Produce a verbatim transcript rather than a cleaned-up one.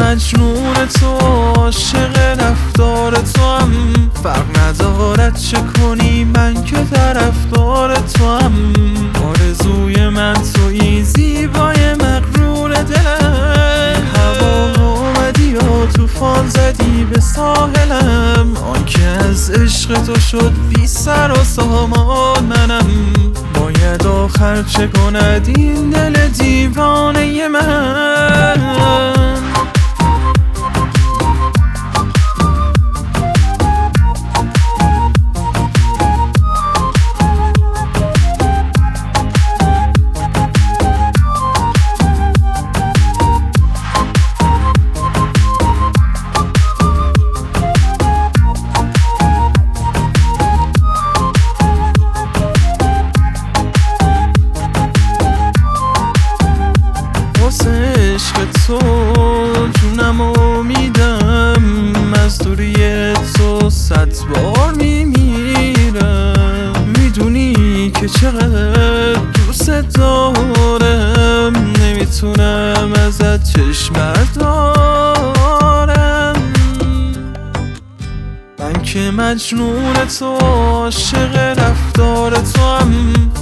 مجنون تو، عاشق رفتار تو هم. فرق ندارد چه کنی، من که طرفدار تو هم. آرزوی من تویی، زیبای مغرور دلم. هوا اومدی و توفان زدی به ساحلم. آن که از عشق تو شد بی سر و سامان منم. باید آخر چه کند این دل دیوانه من. عشق تو جونمو میدم، از دوری تو صد بار میمیرم. میدونی که چقدر دوست دارم، نمیتونم ازت چشم بردارم. من که مجنون تو، عاشق رفتار تو هم.